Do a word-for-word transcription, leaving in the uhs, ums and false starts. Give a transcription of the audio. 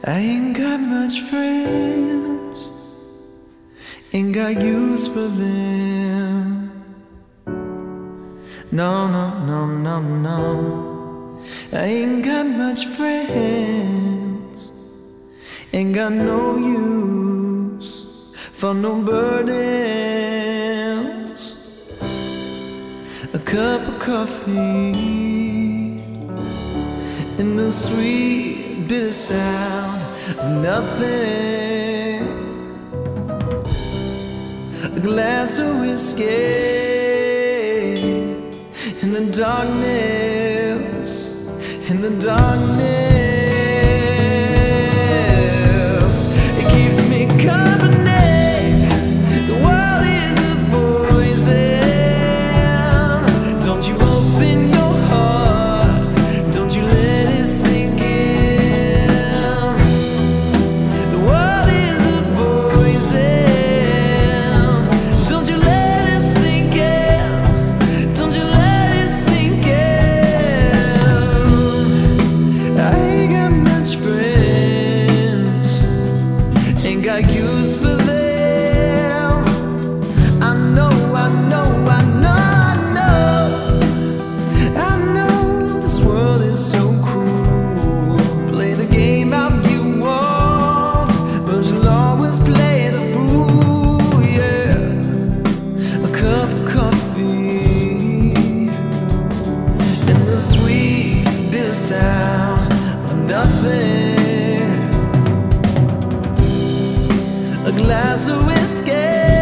I ain't got much friends, ain't got use for them. No, no, no, no, no. I ain't got much friends, ain't got no use for no burdens. A cup of coffee and the sweet bitter sound of nothing. A glass of whiskey in the darkness, in the darkness. It keeps me company. The world is a poison. Don't you open your heart, don't you let it sink in. The world is a poison. Don't you let it sink in. Don't you let it sink in. I ain't got much friends, ain't got use for them. I know, I know, I know, I know, I know this world is so cruel. Play the game out you want, but you'll always play the fool, yeah. A cup of coffee and the sweet bitter sound of nothing. A glass of whiskey